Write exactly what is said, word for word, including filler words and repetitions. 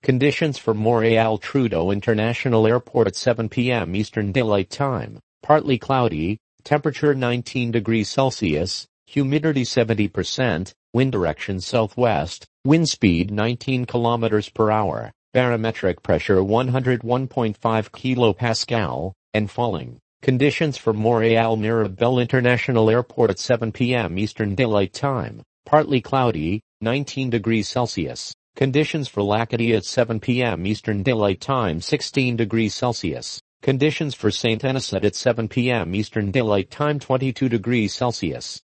Conditions for Montréal Trudeau International Airport at seven p m Eastern Daylight Time. Partly cloudy, temperature nineteen degrees Celsius, humidity seventy percent, wind direction southwest, wind speed nineteen kilometers per hour, barometric pressure one hundred one point five kilopascal, and falling. Conditions for Montréal Mirabel International Airport at seven p m Eastern Daylight Time. Partly cloudy, nineteen degrees Celsius. Conditions for Lacadie at seven p m Eastern Daylight Time sixteen degrees Celsius. Conditions for Saint Anisette at seven p m Eastern Daylight Time twenty-two degrees Celsius.